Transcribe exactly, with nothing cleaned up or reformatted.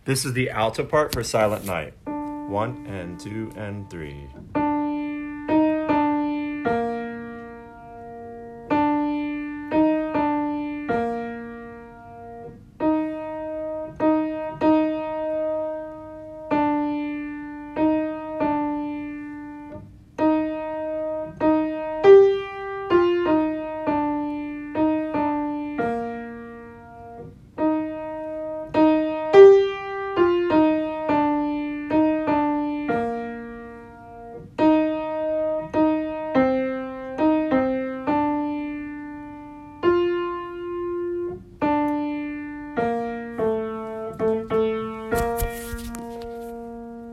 This is the alto part for Silent Night. One and two and three.